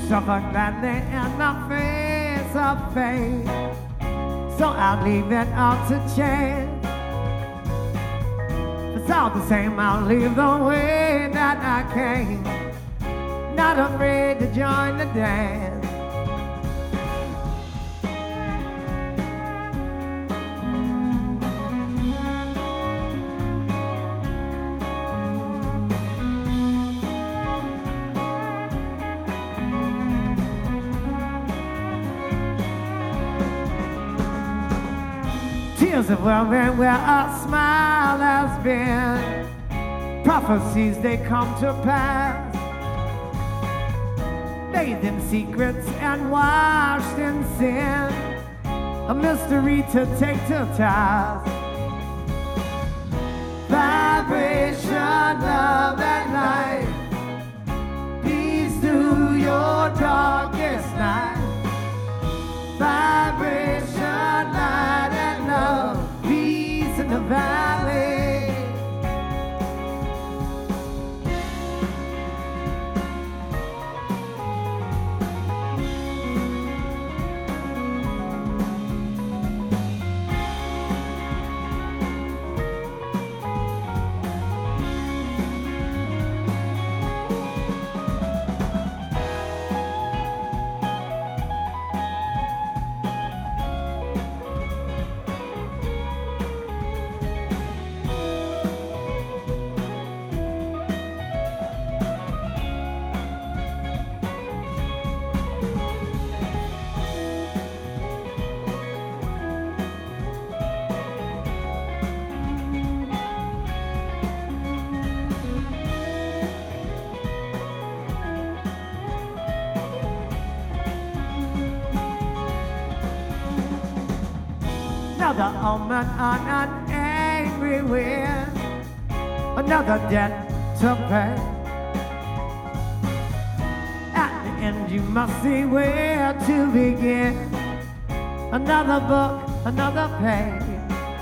suffer gladly in the face of fate. So I'll leave it all to chance. It's all the same, I'll leave the way that I came. Not afraid to join the dance. Tears of worry where a smile has been. Prophecies, they come to pass. Bathed in secrets and washed in sin. A mystery to take to task. Vibration of that light. Peace through your darkest night. Vibration, light and love. Peace in the valley. Another omen on an angry wind. Another debt to pay. At the end you must see where to begin. Another book, another page.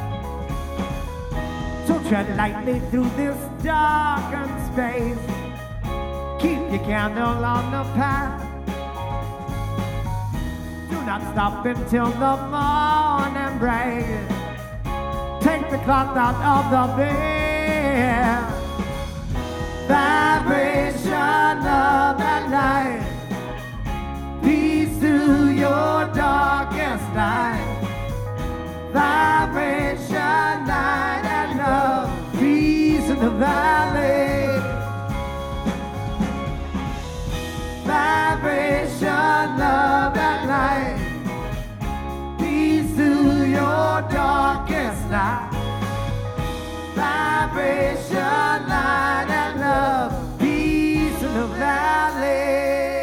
So tread lightly through this darkened space. Keep your candle on the path. Do not stop until the morning breaks. Take the clock out of the bed. Vibration of that light. Peace through your darkest night. Vibration, light and love. Peace in the valley. Vibration, love and light. Peace through your darkest night. Vibration, light and love. Peace in the valley.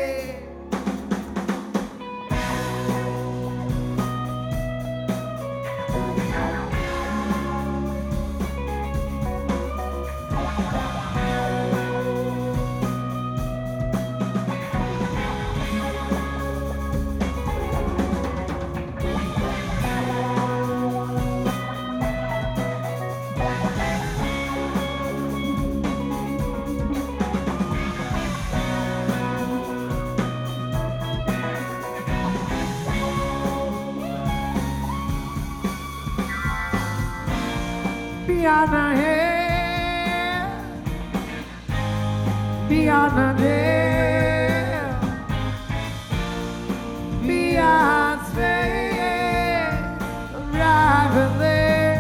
Beyond the hill, beyond the hill, beyond space, arriving there.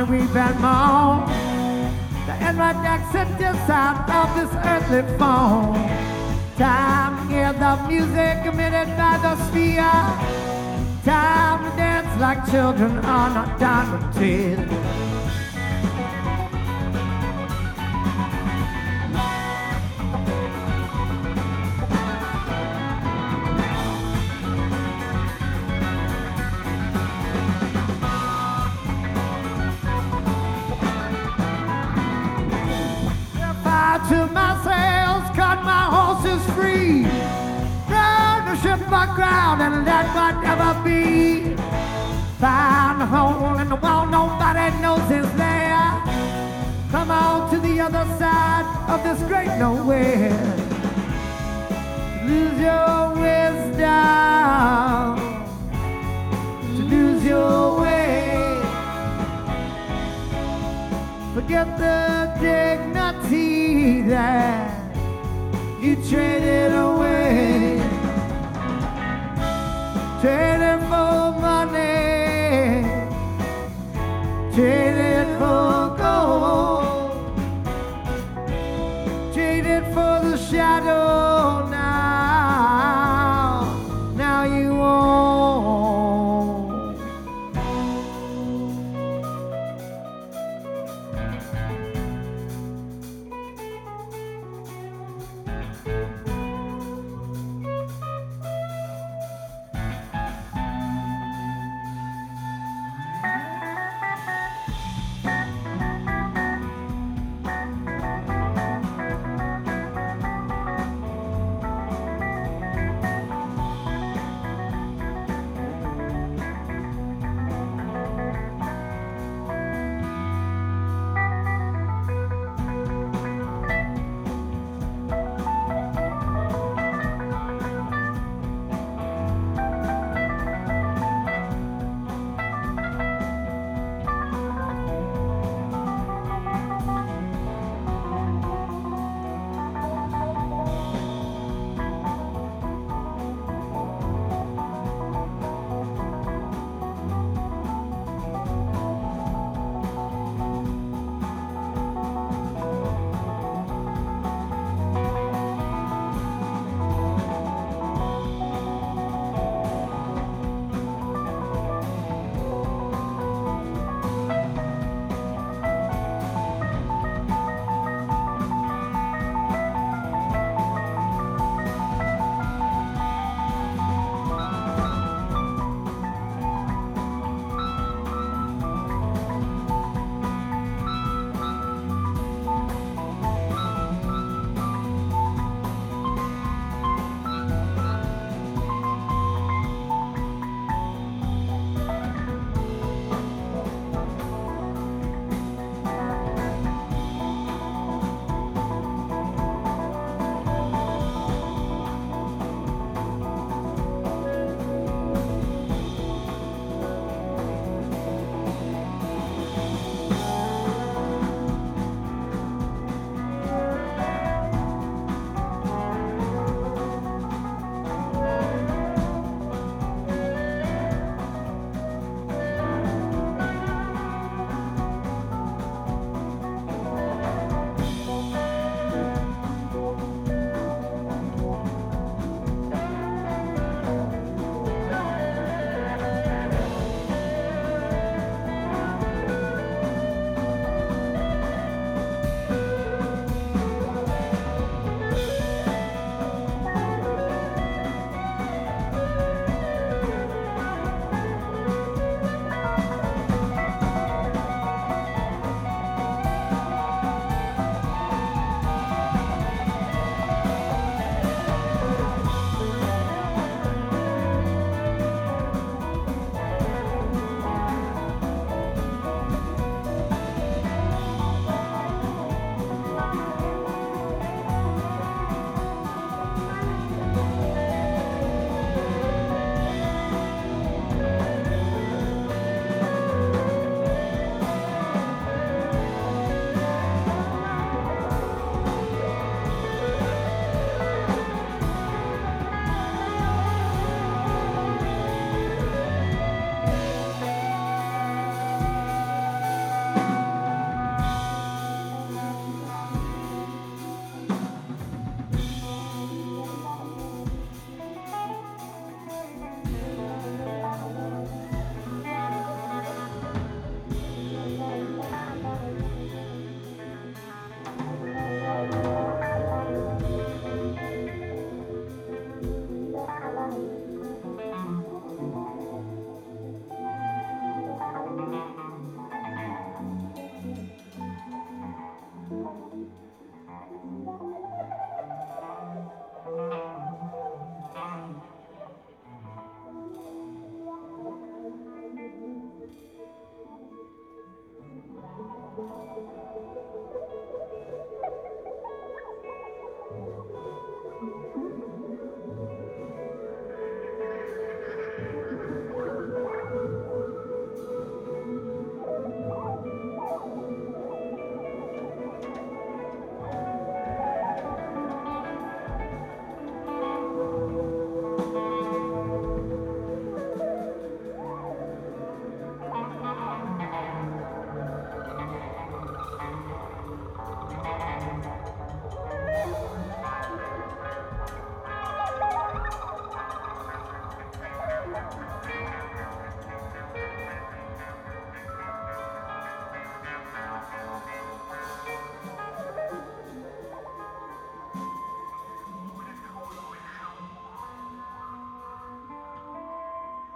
to weep and moan. The Enright exit just out of this earthly phone. Time to hear the music emitted by the sphere. Time to dance like children on a diamond tree. To my sails, cut my horses free. Run the ship aground and let whatever be. Find a hole in the wall nobody knows is there. Come on to the other side of this great nowhere. Lose your wisdom, to lose your way. Forget the dignity that you traded away. Traded for money, traded for gold, traded for the shadow now.